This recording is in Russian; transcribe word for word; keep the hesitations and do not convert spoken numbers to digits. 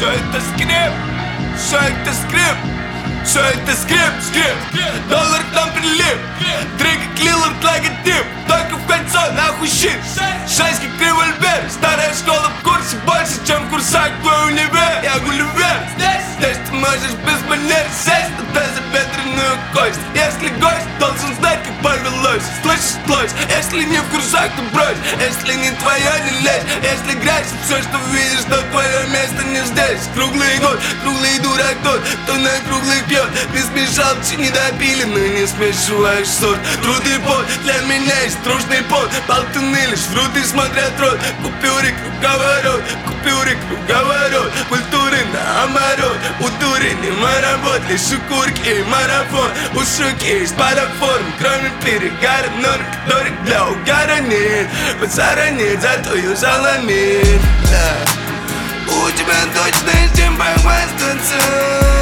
Все это скрип, все это скрип, все это скрип, скрип. Доллар там прилип, дрыга клиланд логотип. Только в кольцо, нахуй щит. Шайский револьвер, старая школа в курсе больше, чем курсак твой универ. Я гулливер, здесь, здесь ты можешь без манер сесть на тазобедренную кость. Если гость должен знать, как повелось. Слышишь, злость, если не в курсах, то брось. Если не твоя, не лезь. Если грязь, все, что видишь, то твое место не здесь. Круглый год, круглый дурак тот, кто на круглый пьет. Ты смешал, че недопиленный, не смешиваешь сорт. Труд и пот, для меня есть трушный пот. Болтуны лишь врут и смотрят рот. Купюры круговорот, купюры круговорот. Культуры наоборот, у дури не марафон. Лишь укурки и марафон, у суки есть параформ. Кроме перегара, норм, которых для угара нет. Базара нет, зато ее заломит, да. У тебя точно есть чем похвастаться.